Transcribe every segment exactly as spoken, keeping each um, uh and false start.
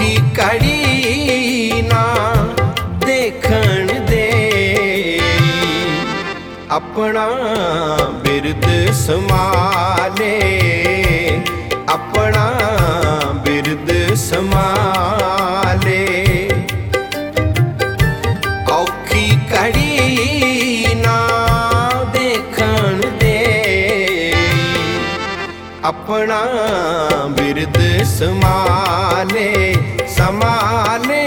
औखी कड़ी ना देखण दे अपना बिरद समाले अपना बिरद समाले औखी कड़ी ना देखण दे अपना बिरद समाले समाले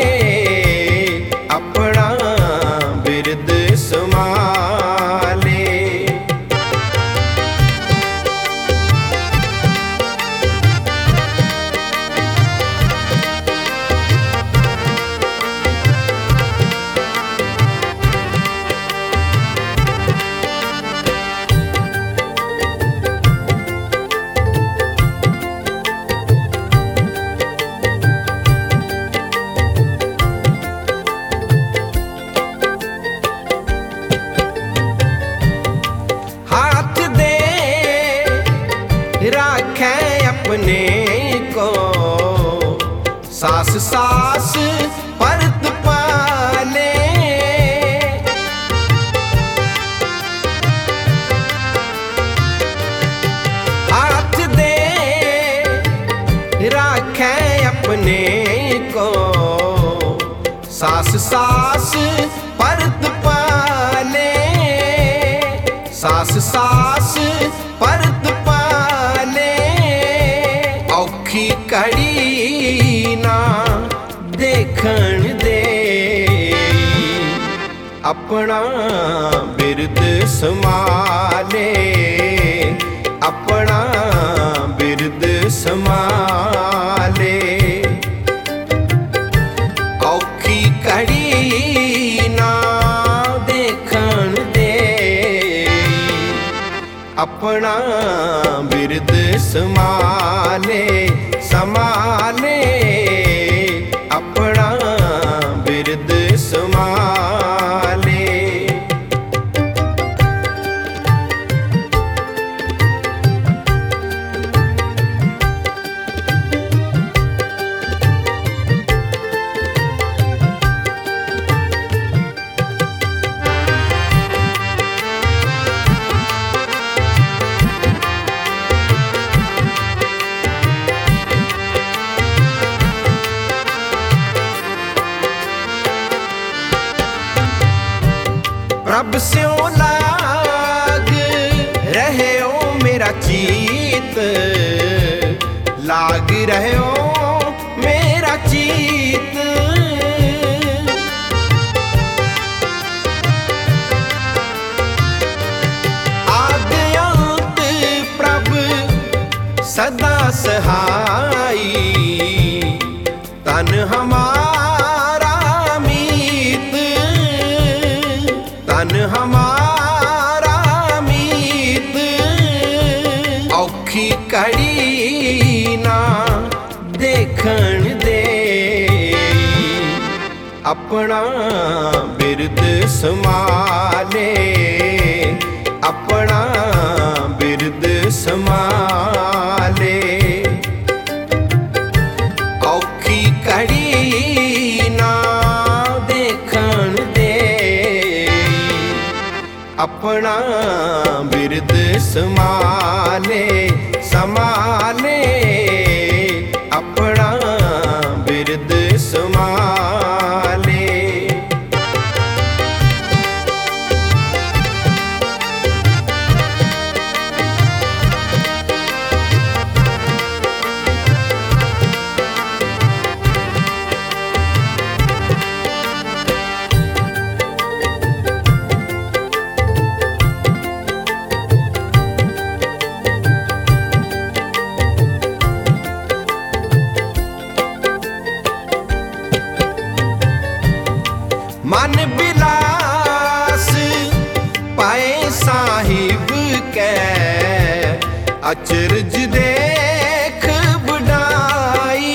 अपना बिरद समाले। राखें अपने को सास सास परत पाले हाथ दे राखें अपने को सास सास परत पाले सास सास परत औखी कड़ी ना देखण दे अपना बिरद समाले अपना बिरद समाले औखी कड़ी ना देखण दे अपना बिरद समाले समाले अपना बिरद समाले। प्रभ स्यों लाग रहे हो मेरा चीत लाग रहे हो मेरा चीत आद अंत प्रभ सदा सहाई तन हमारा मीत तन हमारा मीत औखी कड़ी ना देखण दे अपना बिरद समाले अपना बिरद समाले औखी कड़ी ना देखण दे अपना बिरद समाले समाले अपना बिरद समाले। मन बिलास पाए साहिब के अचरज देख बुढ़ाई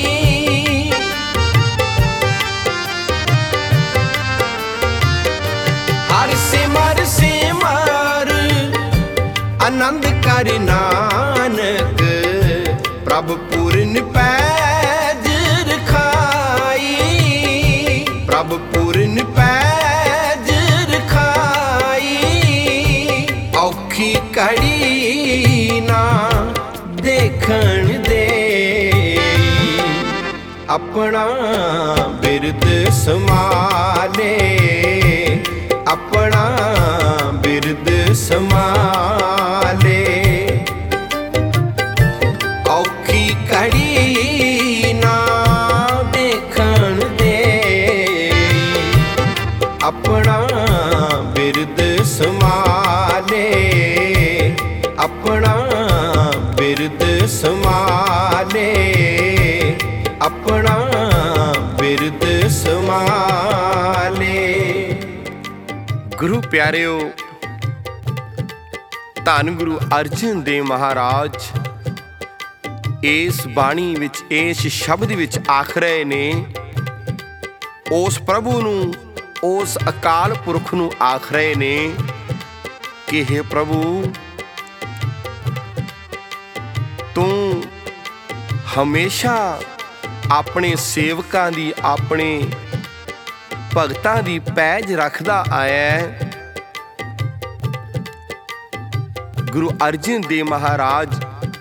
हर सिमर सिमर आनंद कर नानक प्रभ पूर्ण पैज रखा अपना बिरद समाले, अपना बिरद समाले। औखी घड़ी ना देखण दे, अपना बिरद समाले, अपना बिरद समाले, अपना बिरद समाले। गुरु प्यारिओ, धन गुरु अर्जन देव महाराज इस बाणी विच, इस शब्द विच आख रहे ने, उस प्रभु नूं, उस अकाल पुरख नूं आख रहे ने कि हे प्रभु, तू हमेशा अपने सेवकां दी, अपने भगतां दी पैज रखदा आया है। गुरु अर्जन देव महाराज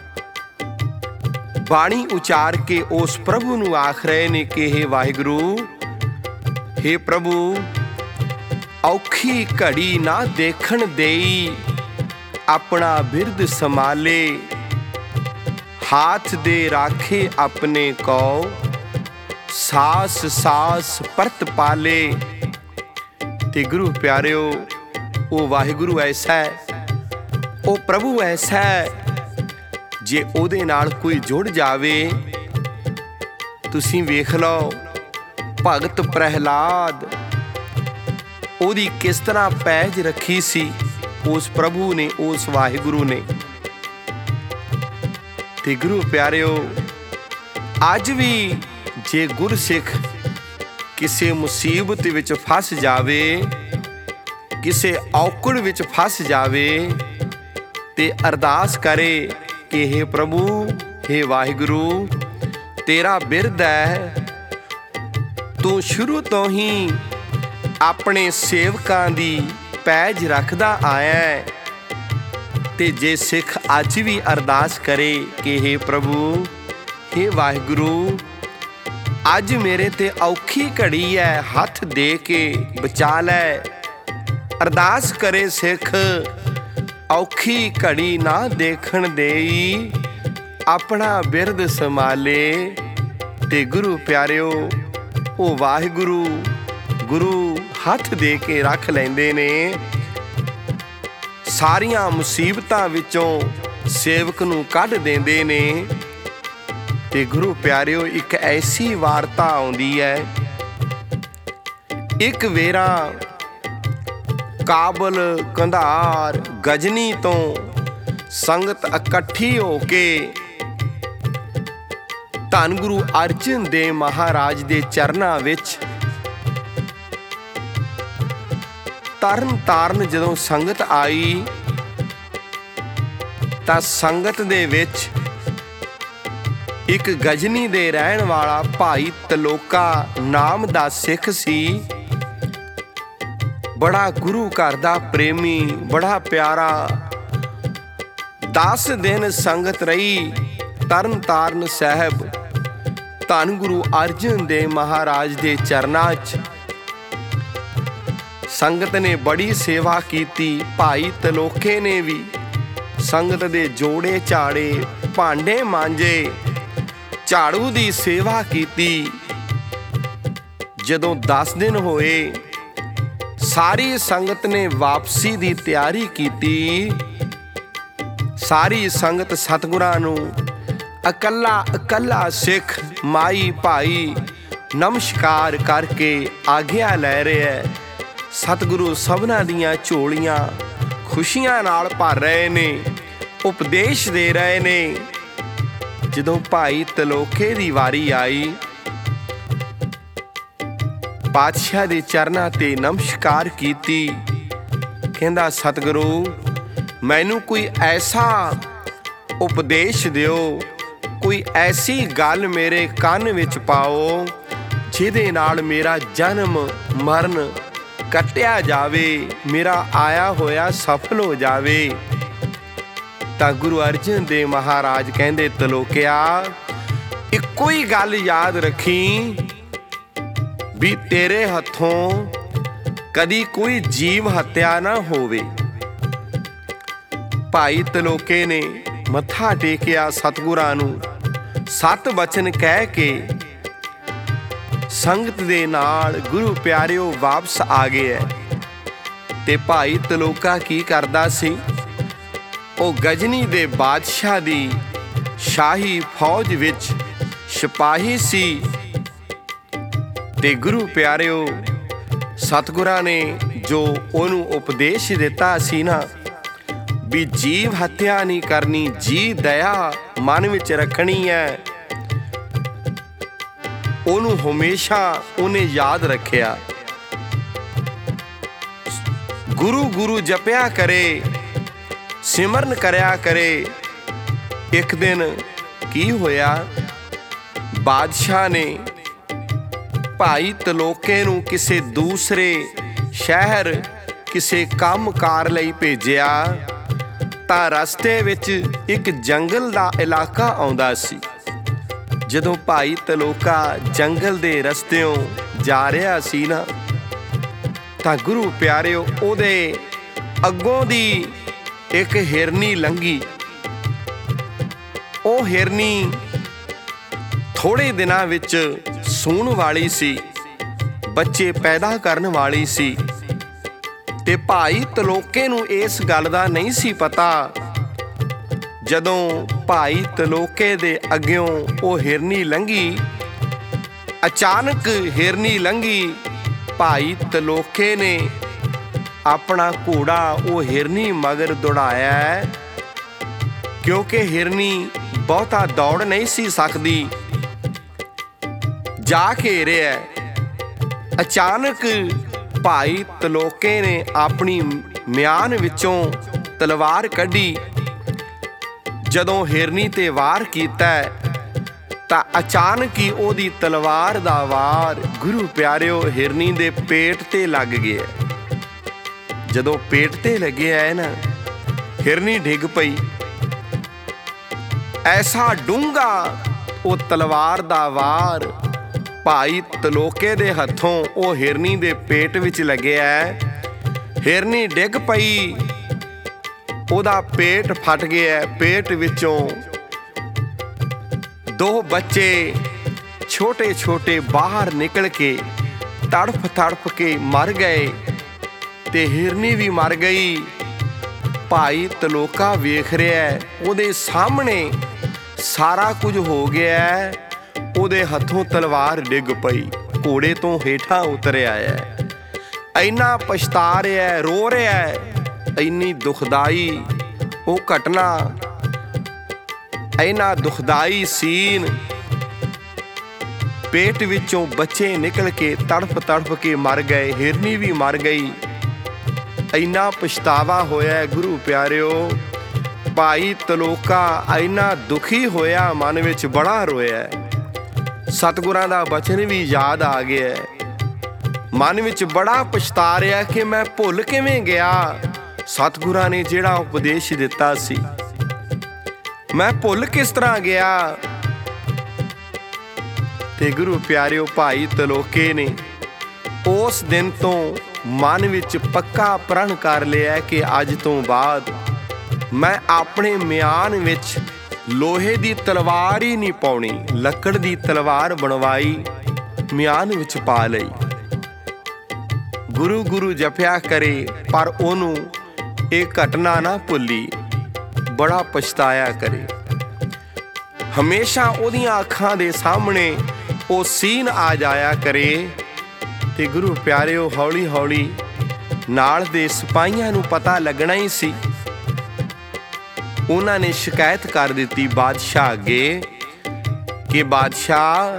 बाणी उचार के उस प्रभु नूं आख रहे ने कि हे वाहिगुरु, हे प्रभु, औखी घड़ी ना देखण देई, अपना बिरद समाले, हाथ दे राखे अपने को, सास सास परत पाले। ते गुरु प्यारिओ, वो वाहिगुरु ऐसा है, वो प्रभु ऐसा है, जे ਉਹਦੇ ਨਾਲ कोई जुड़ जावे। तुसीं वेख लो भगत प्रहलाद, ਉਹਦੀ किस तरह पैज रखी सी उस प्रभु ने, उस वाहिगुरु ने। ते गुरु प्यारिओ, अज भी जे गुरसिख किसी मुसीबत विच फस जावे, किसी औकड़ विच फस जावे, ते अरदास करे कि हे प्रभु, हे वाहिगुरु, तेरा बिरद है, तू शुरू तो ही अपने सेवकां दी पैज रखदा आया है। ते जे सिख अज भी अरदास करे कि हे प्रभु, हे वाहिगुरु, अज मेरे ते औखी घड़ी है, हथ दे के बचा लै। अरदास करे सिख, औखी घड़ी ना देखण देई, अपना बिरद समाले। ते गुरु प्यारिओ, ओ वाहिगुरु गुरु हथ दे के रख लैंदे ने। सारियां मुसीबतां विचों सेवक नूं कढ देंदे ने। ते गुरु प्यारिओ, एक ऐसी वार्ता आउंदी है, एक वेरा काबल, कंधार, गजनी तो संगत इकट्ठी होके धन गुरु अर्जन देव महाराज दे चरनां विच तरन ताਰਨ जदों संगत आई, तां संगत दे विच एक गजनी दे रहण वाला भाई तलोका नाम दा सिख सी। बड़ा गुरु घर दा प्रेमी, बड़ा प्यारा। दस दिन संगत रही तरन ताਰਨ साहब धन गुरु अर्जन देव महाराज दे चरनां च। संगत ने बड़ी सेवा कीती, भाई तलोके ने भी संगत दे जोड़े झाड़े, भांडे मांजे, झाड़ू दी सेवा कीती। जदों दस दिन होए, सारी संगत ने वापसी दी तैयारी कीती। सारी संगत सतगुरां नूं अकल्ला अकल्ला सिख माई भाई नमस्कार करके आग्या लै रहे है। सतगुरु सबना दियां झोलियां खुशियां नाल भर रहे ने, उपदेश दे रहे ने। जदों भाई तलोके दी वारी आई, पातशाह दे चरनां ते नमस्कार कीती। कहंदा सतगुरु, मैनू कोई ऐसा उपदेश दिओ, कोई ऐसी गल मेरे कान विच पाओ जिहदे नाल मेरा जन्म मरण कटिया जावे, मेरा आया होया सफल हो जावे। तां गुरु अर्जन देव महाराज कहंदे तलोकिया, ਇੱਕੋ ਹੀ ਗੱਲ ਯਾਦ ਰੱਖੀ ਵੀ ਤੇਰੇ ਹੱਥੋਂ ਕਦੀ ਕੋਈ ਜੀਵ ਹੱਤਿਆ ਨਾ ਹੋਵੇ। ਭਾਈ ਤਲੋਕੇ ਨੇ ਮੱਥਾ ਟੇਕਿਆ ਸਤਿਗੁਰਾਂ ਨੂੰ, ਸੱਤ ਬਚਨ ਕਹਿ ਕੇ ਸੰਗਤ ਦੇ ਨਾਲ ਗੁਰੂ ਪਿਆਰਿਓ ਵਾਪਸ ਆ ਗਏ ਹੈ। ਤੇ ਭਾਈ ਤਲੋਕਾ ਕੀ ਕਰਦਾ ਸੀ? ਉਹ ਗਜਨੀ ਦੇ ਬਾਦਸ਼ਾਹ ਦੀ ਸ਼ਾਹੀ ਫੌਜ ਵਿੱਚ ਸਿਪਾਹੀ ਸੀ। ਤੇ ਗੁਰੂ ਪਿਆਰਿਓ ਸਤਿਗੁਰਾਂ ਨੇ ਜੋ ਉਹਨੂੰ ਉਪਦੇਸ਼ ਦਿੱਤਾ ਸੀ ਨਾ ਵੀ ਜੀਵ ਹੱਤਿਆ ਨਹੀਂ ਕਰਨੀ, ਜੀ ਦਇਆ ਮਨ ਵਿੱਚ ਰੱਖਣੀ ਹੈ, ਉਹਨੂੰ ਹਮੇਸ਼ਾ ਉਹਨੇ ਯਾਦ ਰੱਖਿਆ। ਗੁਰੂ ਗੁਰੂ ਜਪਿਆ ਕਰੇ, ਸਿਮਰਨ ਕਰਿਆ ਕਰੇ। ਇੱਕ ਦਿਨ ਕੀ ਹੋਇਆ, ਬਾਦਸ਼ਾਹ ਨੇ ਭਾਈ ਤਲੋਕੇ ਨੂੰ ਕਿਸੇ ਦੂਸਰੇ ਸ਼ਹਿਰ ਕਿਸੇ ਕੰਮ ਕਾਰ ਲਈ ਭੇਜਿਆ। ਤਾਂ ਰਸਤੇ ਵਿੱਚ ਇੱਕ ਜੰਗਲ ਦਾ ਇਲਾਕਾ ਆਉਂਦਾ ਸੀ। ਜਦੋਂ ਭਾਈ ਤਲੋਕਾ ਜੰਗਲ ਦੇ ਰਸਤਿਓਂ ਜਾ ਰਿਹਾ ਸੀ ਨਾ, ਤਾਂ ਗੁਰੂ ਪਿਆਰਿਓ ਉਹਦੇ ਅੱਗੋਂ ਦੀ ਇੱਕ ਹਿਰਨੀ ਲੰਘੀ। ਉਹ ਹਿਰਨੀ ਥੋੜੇ ਦਿਨਾਂ ਵਿੱਚ ਸੂਣ ਵਾਲੀ ਸੀ, ਬੱਚੇ ਪੈਦਾ ਕਰਨ ਵਾਲੀ ਸੀ। ਤੇ ਭਾਈ ਤਲੋਕੇ ਨੂੰ ਇਸ ਗੱਲ ਦਾ ਨਹੀਂ ਸੀ ਪਤਾ। ਜਦੋਂ ਭਾਈ ਤਲੋਕੇ ਦੇ ਅੱਗਿਓਂ ਉਹ ਹਿਰਨੀ ਲੰਘੀ, ਅਚਾਨਕ ਹਿਰਨੀ ਲੰਘੀ, ਭਾਈ ਤਲੋਕੇ ਨੇ ਆਪਣਾ ਘੋੜਾ ਉਹ ਹਿਰਨੀ ਮਗਰ ਦੌੜਾਇਆ, ਕਿਉਂਕਿ ਹਿਰਨੀ ਬਹੁਤਾ ਦੌੜ ਨਹੀਂ ਸੀ ਸਕਦੀ। ਜਾ ਘੇਰਿਆ। ਅਚਾਨਕ ਭਾਈ ਤਲੋਕੇ ਨੇ ਆਪਣੀ ਮਿਆਨ ਵਿੱਚੋਂ ਤਲਵਾਰ ਕੱਢੀ। ਜਦੋਂ ਹਿਰਨੀ ਤੇ ਵਾਰ ਕੀਤਾ ਤਾਂ ਅਚਾਨਕ ਹੀ ਉਹਦੀ ਤਲਵਾਰ ਦਾ ਵਾਰ ਗੁਰੂ ਪਿਆਰਿਓ ਹਿਰਨੀ ਦੇ ਪੇਟ ਤੇ ਲੱਗ ਗਿਆ। ਜਦੋਂ ਪੇਟ ਤੇ ਲੱਗਿਆ ਹੈ ਨਾ, ਹਿਰਨੀ ਡਿੱਗ ਪਈ। ਐਸਾ ਡੂੰਘਾ ਉਹ ਤਲਵਾਰ ਦਾ ਵਾਰ ਭਾਈ ਤਲੋਕੇ ਦੇ ਹੱਥੋਂ ਉਹ ਹਿਰਨੀ ਦੇ ਪੇਟ ਵਿੱਚ ਲੱਗਿਆ। ਹਿਰਨੀ ਡਿੱਗ ਪਈ, ਉਹਦਾ ਪੇਟ ਫਟ ਗਿਆ। ਪੇਟ ਵਿੱਚੋਂ ਦੋ ਬੱਚੇ ਛੋਟੇ ਛੋਟੇ ਬਾਹਰ ਨਿਕਲ ਕੇ ਤੜਫ ਤੜਫ ਕੇ ਮਰ ਗਏ ਤੇ ਹਿਰਨੀ ਵੀ ਮਰ ਗਈ। ਭਾਈ ਤਲੋਕਾ ਵੇਖ ਰਿਹਾ, ਉਹਦੇ ਸਾਹਮਣੇ ਸਾਰਾ ਕੁਝ ਹੋ ਗਿਆ। ਉਹਦੇ ਹੱਥੋਂ ਤਲਵਾਰ ਡਿੱਗ ਪਈ, ਘੋੜੇ ਤੋਂ ਹੇਠਾਂ ਉਤਰਿਆ ਹੈ। ਇੰਨਾ ਪਛਤਾ ਰਿਹਾ, ਰੋ ਰਿਹਾ। ਇੰਨੀ ਦੁਖਦਾਈ ਉਹ ਘਟਨਾ, ਇੰਨਾ ਦੁਖਦਾਈ ਸੀਨ। ਪੇਟ ਵਿੱਚੋਂ ਬੱਚੇ ਨਿਕਲ ਕੇ ਤੜਫ ਤੜਫ ਕੇ ਮਰ ਗਏ, ਹਿਰਨੀ ਵੀ ਮਰ ਗਈ। ਇੰਨਾ ਪਛਤਾਵਾ ਹੋਇਆ ਗੁਰੂ ਪਿਆਰਿਓ। ਭਾਈ ਤਲੋਕਾ ਇੰਨਾ ਦੁਖੀ ਹੋਇਆ, ਮਨ ਵਿੱਚ ਬੜਾ ਰੋਇਆ। ਸਤਿਗੁਰਾਂ ਦਾ ਬਚਨ ਵੀ ਯਾਦ ਆ ਗਿਆ। ਮਨ ਵਿੱਚ ਬੜਾ ਪਛਤਾ ਰਿਹਾ ਕਿ ਮੈਂ ਭੁੱਲ ਕਿਵੇਂ ਗਿਆ ਸਤਿਗੁਰਾਂ ਨੇ ਜਿਹੜਾ ਉਪਦੇਸ਼ ਦਿੱਤਾ ਸੀ, ਮੈਂ ਭੁੱਲ ਕਿਸ ਤਰ੍ਹਾਂ ਗਿਆ। ਤੇ ਗੁਰੂ ਪਿਆਰਿਓ ਭਾਈ ਤਲੋਕੇ ਨੇ ਉਸ ਦਿਨ ਤੋਂ ਮਨ ਵਿੱਚ ਪੱਕਾ ਪ੍ਰਣ ਕਰ ਲਿਆ ਕਿ ਅੱਜ ਤੋਂ ਬਾਅਦ ਮੈਂ ਆਪਣੇ ਮਿਆਨ ਵਿੱਚ ਲੋਹੇ ਦੀ ਤਲਵਾਰ ਹੀ ਨਹੀਂ ਪਾਉਣੀ। ਲੱਕੜ ਦੀ ਤਲਵਾਰ ਬਣਵਾਈ, ਮਿਆਨ ਵਿੱਚ ਪਾ ਲਈ। ਗੁਰੂ ਗੁਰੂ ਜਪਿਆ ਕਰੇ, ਪਰ ਉਹਨੂੰ ਇਹ ਘਟਨਾ ਨਾ ਭੁੱਲੀ, ਬੜਾ ਪਛਤਾਇਆ ਕਰੇ। ਹਮੇਸ਼ਾ ਉਹਦੀਆਂ ਅੱਖਾਂ ਦੇ ਸਾਹਮਣੇ ਉਹ ਸੀਨ ਆ ਜਾਇਆ ਕਰੇ। ਤੇ ਗੁਰੂ ਪਿਆਰਿਓ ਹੌਲੀ ਹੌਲੀ ਨਾਲ ਦੇ ਸਿਪਾਹੀਆਂ ਨੂੰ ਪਤਾ ਲੱਗਣਾ ਹੀ ਸੀ। ਉਹਨਾਂ ਨੇ ਸ਼ਿਕਾਇਤ ਕਰ ਦਿੱਤੀ ਬਾਦਸ਼ਾਹ ਅੱਗੇ ਕਿ ਬਾਦਸ਼ਾਹ,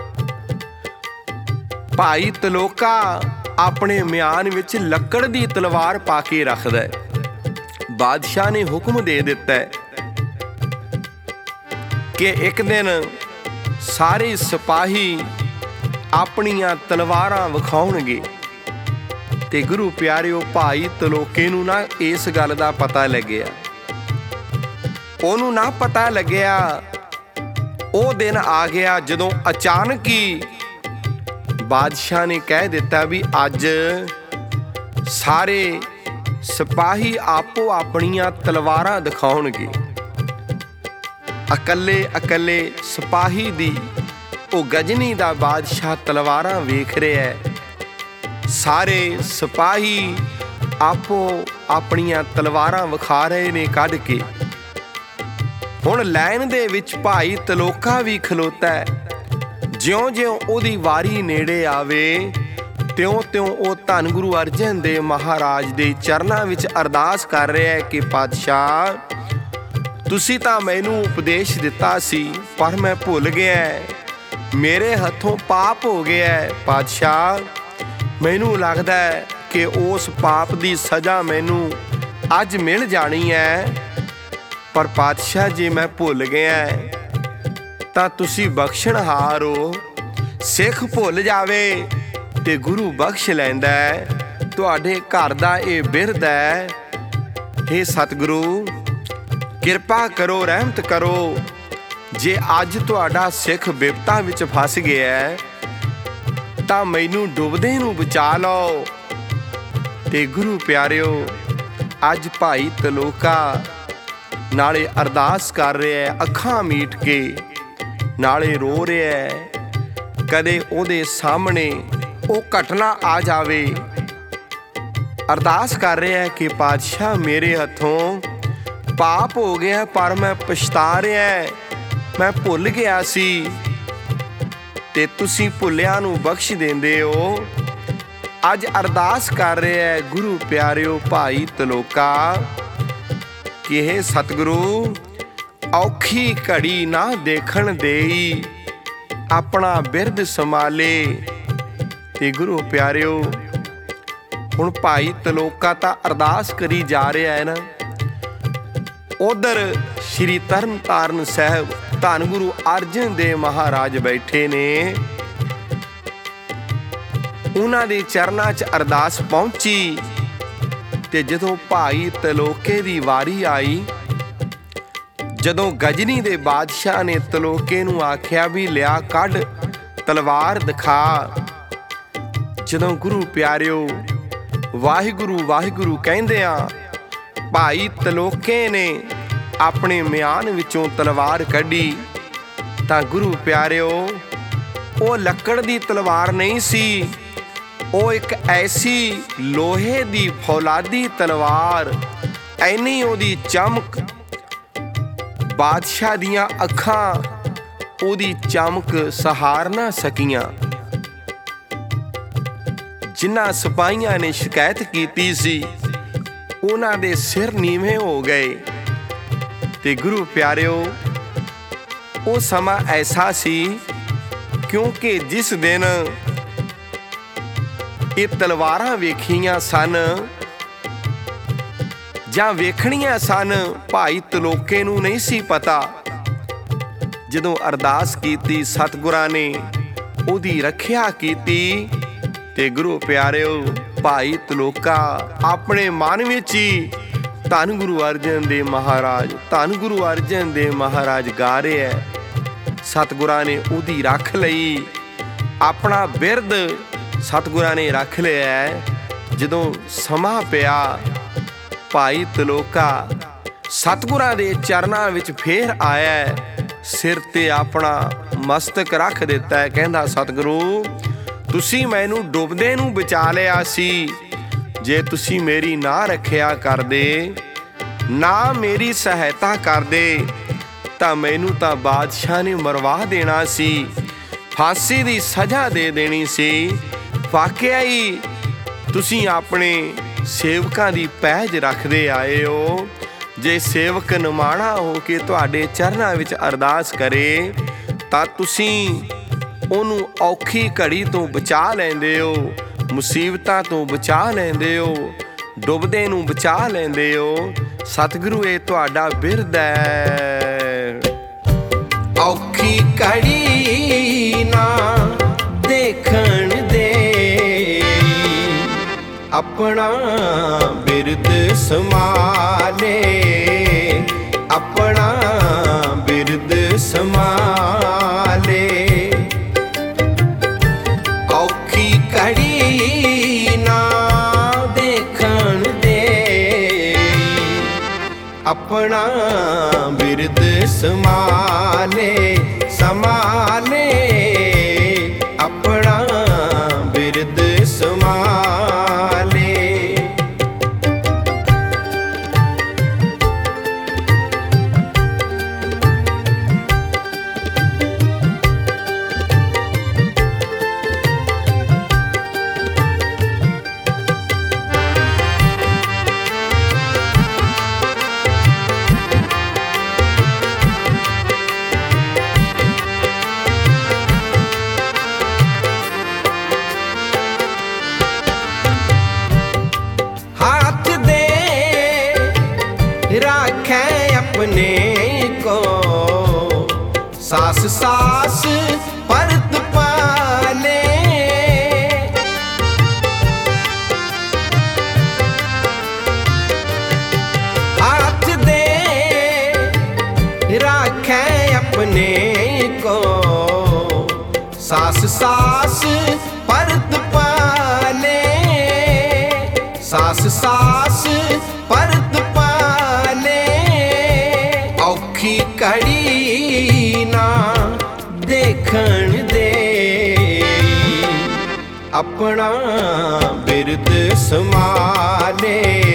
ਭਾਈ ਤਲੋਕਾ ਆਪਣੇ ਮਿਆਨ ਵਿੱਚ ਲੱਕੜ ਦੀ ਤਲਵਾਰ ਪਾ ਕੇ ਰੱਖਦਾ ਹੈ। ਬਾਦਸ਼ਾਹ ਨੇ ਹੁਕਮ ਦੇ ਦਿੱਤਾ ਹੈ ਕਿ ਇੱਕ ਦਿਨ ਸਾਰੇ ਸਿਪਾਹੀ ਆਪਣੀਆਂ ਤਲਵਾਰਾਂ ਵਿਖਾਉਣਗੇ। ਤੇ ਗੁਰੂ ਪਿਆਰਿਓ ਭਾਈ ਤਲੋਕੇ ਨੂੰ ਨਾ ਇਸ ਗੱਲ ਦਾ ਪਤਾ ਲੱਗਿਆ। ਉਹਨੂੰ ਨਾ ਪਤਾ ਲੱਗਿਆ ਉਹ ਦਿਨ ਆ ਗਿਆ ਜਦੋਂ ਅਚਾਨਕ ਹੀ ਬਾਦਸ਼ਾਹ ਨੇ ਕਹਿ ਦਿੱਤਾ ਵੀ ਅੱਜ ਸਾਰੇ ਸਿਪਾਹੀ ਆਪੋ ਆਪਣੀਆਂ ਤਲਵਾਰਾਂ ਦਿਖਾਉਣਗੇ। ਇਕੱਲੇ ਇਕੱਲੇ ਸਿਪਾਹੀ ਦੀ ਉਹ ਗਜਨੀ ਦਾ ਬਾਦਸ਼ਾਹ ਤਲਵਾਰਾਂ ਵੇਖ ਰਿਹਾ ਹੈ। ਸਾਰੇ ਸਿਪਾਹੀ ਆਪੋ ਆਪਣੀਆਂ ਤਲਵਾਰਾਂ ਵਿਖਾ ਰਹੇ ਨੇ ਕੱਢ ਕੇ। ਹੁਣ ਲਾਈਨ ਦੇ ਵਿੱਚ ਭਾਈ ਤਲੋਕਾ ਵੀ ਖਲੋਤਾ ਹੈ। ਜਿਉਂ-ਜਿਉਂ ਉਹਦੀ ਵਾਰੀ ਨੇੜੇ ਆਵੇ ਤਿਉਂ-ਤਿਉਂ ਉਹ ਧੰਨ ਗੁਰੂ ਅਰਜਨ ਦੇਵ ਮਹਾਰਾਜ ਦੇ ਚਰਨਾਂ ਵਿੱਚ ਅਰਦਾਸ ਕਰ ਰਿਹਾ ਹੈ ਕਿ ਪਾਤਸ਼ਾਹ, ਤੁਸੀਂ ਤਾਂ ਮੈਨੂੰ ਉਪਦੇਸ਼ ਦਿੱਤਾ ਸੀ ਪਰ ਮੈਂ ਭੁੱਲ ਗਿਆ, ਮੇਰੇ ਹੱਥੋਂ ਪਾਪ ਹੋ ਗਿਆ। ਪਾਤਸ਼ਾਹ, ਮੈਨੂੰ ਲੱਗਦਾ ਹੈ ਕਿ ਉਸ ਪਾਪ ਦੀ ਸਜ਼ਾ ਮੈਨੂੰ ਅੱਜ ਮਿਲ ਜਾਣੀ ਹੈ, ਪਰ ਪਾਤਸ਼ਾਹ ਜੇ ਮੈਂ ਭੁੱਲ ਗਿਆ ਤਾਂ ਤੁਸੀਂ ਬਖਸ਼ਣਹਾਰ ਹੋ। ਸਿੱਖ ਭੁੱਲ ਜਾਵੇ ਤੇ ਗੁਰੂ ਬਖਸ਼ ਲੈਂਦਾ ਹੈ। ਤੁਹਾਡੇ ਘਰ ਦਾ ਇਹ ਬਿਰਧ ਹੈ। ਹੇ ਸਤਿਗੁਰੂ, ਕਿਰਪਾ ਕਰੋ, ਰਹਿਮਤ ਕਰੋ। ਜੇ ਅੱਜ ਤੁਹਾਡਾ ਸਿੱਖ ਬਿਪਤਾ ਵਿੱਚ ਫਸ ਗਿਆ ਤਾਂ ਮੈਨੂੰ ਡੁੱਬਦੇ ਨੂੰ ਬਚਾ ਲਓ। ਤੇ ਗੁਰੂ ਪਿਆਰਿਓ, ਅੱਜ ਭਾਈ ਤਲੋਕਾ ਨਾਲੇ ਅਰਦਾਸ ਕਰ ਰਿਹਾ ਹੈ ਅੱਖਾਂ ਮੀਟ ਕੇ, ਨਾਲੇ ਰੋ ਰਿਹਾ ਹੈ। ਕਦੇ ਉਹਦੇ ਸਾਹਮਣੇ ਉਹ ਘਟਨਾ ਆ ਜਾਵੇ, ਅਰਦਾਸ ਕਰ ਰਿਹਾ ਹੈ ਕਿ ਪਾਤਸ਼ਾਹ, ਮੇਰੇ ਹੱਥੋਂ ਪਾਪ ਹੋ ਗਿਆ ਪਰ ਮੈਂ ਪਛਤਾ ਰਿਹਾ, ਮੈਂ ਭੁੱਲ ਗਿਆ ਸੀ ਤੇ ਤੁਸੀਂ ਭੁੱਲਿਆਂ ਨੂੰ ਬਖਸ਼ ਦਿੰਦੇ ਹੋ। ਅੱਜ ਅਰਦਾਸ ਕਰ ਰਿਹਾ ਹੈ ਗੁਰੂ ਪਿਆਰਿਓ ਭਾਈ ਤਲੋਕਾ ਕਿ ਇਹ ਸਤਿਗੁਰੂ, ਔਖੀ ਘੜੀ ਨਾ ਦੇਖਣ ਦੇਈ, ਆਪਣਾ ਬਿਰਧ ਸੰਭਾਲੇ। ਤੇ ਗੁਰੂ ਪਿਆਰਿਓ, ਹੁਣ ਭਾਈ ਤਲੋਕਾ ਤਾਂ ਅਰਦਾਸ ਕਰੀ ਜਾ ਰਿਹਾ ਹੈ ਨਾ। ਉਧਰ ਸ਼੍ਰੀ ਤਰਨ ਤਾਰਨ ਸਾਹਿਬ ਧੰਨ ਗੁਰੂ ਅਰਜਨ ਦੇਵ ਮਹਾਰਾਜ ਬੈਠੇ ਨੇ। ਉਹਨਾਂ ਦੇ ਚਰਨਾਂ 'ਚ ਅਰਦਾਸ ਪਹੁੰਚੀ ਤੇ ਜਦੋਂ ਭਾਈ ਤਲੋਕੇ ਦੀ ਵਾਰੀ ਆਈ, ਜਦੋਂ ਗਜਨੀ ਦੇ ਬਾਦਸ਼ਾਹ ਨੇ ਤਲੋਕੇ ਨੂੰ ਆਖਿਆ ਵੀ ਲਿਆ ਕੱਢ ਤਲਵਾਰ ਦਿਖਾ, ਜਦੋਂ ਗੁਰੂ ਪਿਆਰਿਓ ਵਾਹਿਗੁਰੂ ਵਾਹਿਗੁਰੂ ਕਹਿੰਦੇ ਆ ਭਾਈ ਤਲੋਕੇ ਨੇ ਆਪਣੇ ਮਿਆਨ ਵਿੱਚੋਂ ਤਲਵਾਰ ਕੱਢੀ ਤਾਂ ਗੁਰੂ ਪਿਆਰਿਓ ਉਹ ਲੱਕੜ ਦੀ ਤਲਵਾਰ ਨਹੀਂ ਸੀ, ਉਹ ਇੱਕ ਐਸੀ ਲੋਹੇ ਦੀ ਫੌਲਾਦੀ ਤਲਵਾਰ, ਐਨੀ ਉਹਦੀ ਚਮਕ, ਬਾਦਸ਼ਾਹ ਦੀਆਂ ਅੱਖਾਂ ਉਹਦੀ ਚਮਕ ਸਹਾਰ ਨਾ ਸਕੀਆਂ। ਜਿਨ੍ਹਾਂ ਸਿਪਾਹੀਆਂ ਨੇ ਸ਼ਿਕਾਇਤ ਕੀਤੀ ਸੀ ਉਹਨਾਂ ਦੇ ਸਿਰ ਨੀਵੇਂ ਹੋ ਗਏ। ਤੇ ਗੁਰੂ ਪਿਆਰਿਓ, ਉਹ ਸਮਾਂ ਐਸਾ ਸੀ ਕਿਉਂਕਿ ਜਿਸ ਦਿਨ ਇਹ ਤਲਵਾਰਾਂ ਵੇਖੀਆਂ ਸਨ ਜਾਂ ਵੇਖਣੀਆਂ ਸਨ, ਭਾਈ ਤਲੋਕੇ ਨੂੰ ਨਹੀਂ ਸੀ ਪਤਾ। ਜਦੋਂ ਅਰਦਾਸ ਕੀਤੀ ਸਤਿਗੁਰਾਂ ਨੇ ਉਹਦੀ ਰੱਖਿਆ ਕੀਤੀ ਤੇ ਗੁਰੂ ਪਿਆਰਿਓ ਭਾਈ ਤਲੋਕਾ ਆਪਣੇ ਮਨ ਵਿੱਚ ਹੀ ਧੰਨ ਗੁਰੂ ਅਰਜਨ ਦੇਵ ਮਹਾਰਾਜ, ਧੰਨ ਗੁਰੂ ਅਰਜਨ ਦੇਵ ਮਹਾਰਾਜ ਗਾ ਰਿਹਾ ਹੈ। ਸਤਿਗੁਰਾਂ ਨੇ ਉਹਦੀ ਰੱਖ ਲਈ, ਆਪਣਾ ਬਿਰਧ ਸਤਿਗੁਰਾਂ ਨੇ ਰੱਖ ਲਿਆ। ਜਦੋਂ ਸਮਾਂ ਪਿਆ ਭਾਈ ਤਲੋਕਾ ਸਤਿਗੁਰਾਂ ਦੇ ਚਰਨਾਂ ਵਿੱਚ ਫੇਰ ਆਇਆ, ਸਿਰ ਤੇ ਆਪਣਾ ਮਸਤਕ ਰੱਖ ਦਿੱਤਾ। ਕਹਿੰਦਾ ਸਤਿਗੁਰੂ, ਤੁਸੀਂ ਮੈਨੂੰ ਡੁੱਬਦੇ ਨੂੰ ਬਚਾ ਲਿਆ ਸੀ। ਜੇ ਤੁਸੀਂ ਮੇਰੀ ਨਾ ਰੱਖਿਆ ਕਰਦੇ, ਨਾ ਮੇਰੀ ਸਹਾਇਤਾ ਕਰਦੇ ਤਾਂ ਮੈਨੂੰ ਤਾਂ ਬਾਦਸ਼ਾਹ ਨੇ ਮਰਵਾ ਦੇਣਾ ਸੀ, ਫਾਂਸੀ ਦੀ ਸਜ਼ਾ ਦੇ ਦੇਣੀ ਸੀ। ਵਾਕਿਆ ਹੀ ਤੁਸੀਂ ਆਪਣੇ ਸੇਵਕਾਂ ਦੀ ਪਹਿਜ ਰੱਖਦੇ ਆਏ ਹੋ। ਜੇ ਸੇਵਕ ਨਿਮਾਣਾ ਹੋ ਕੇ ਤੁਹਾਡੇ ਚਰਨਾਂ ਵਿੱਚ ਅਰਦਾਸ ਕਰੇ ਤਾਂ ਤੁਸੀਂ ਉਹਨੂੰ ਔਖੀ ਘੜੀ ਤੋਂ ਬਚਾ ਲੈਂਦੇ ਹੋ, ਮੁਸੀਬਤਾਂ ਤੋਂ ਬਚਾ ਲੈਂਦੇ ਹੋ, ਡੁੱਬਦੇ ਨੂੰ ਬਚਾ ਲੈਂਦੇ ਹੋ। ਸਤਿਗੁਰੂ, ਇਹ ਤੁਹਾਡਾ ਬਿਰਧ ਹੈ। ਔਖੀ ਘੜੀ ਨਾ ਦੇਖਣ ਦੇ, ਆਪਣਾ ਬਿਰਧ ਸੰਭਾਲੇ, ਆਪਣਾ ਬਿਰਧ ਸੰਭਾਲੇ। अपना बिरद समाले समाले अपना बिरद समाले। राखें अपने को सास सास परत पाले। हाथ दे राखें अपने को सास सास परत पाले। सास सास परत औखी कड़ी ना देखण दे अपना बिरद समाले।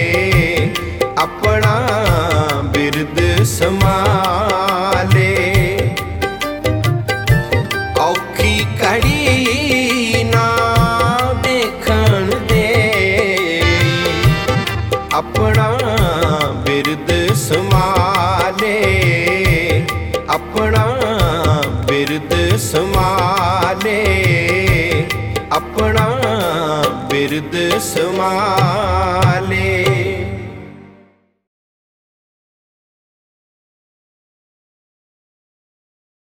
अपना बिरद समाले। औखी कड़ी ना देखण दे अपना बिरद समाले। अपना बिरद समाले। अपना बिरद समाले।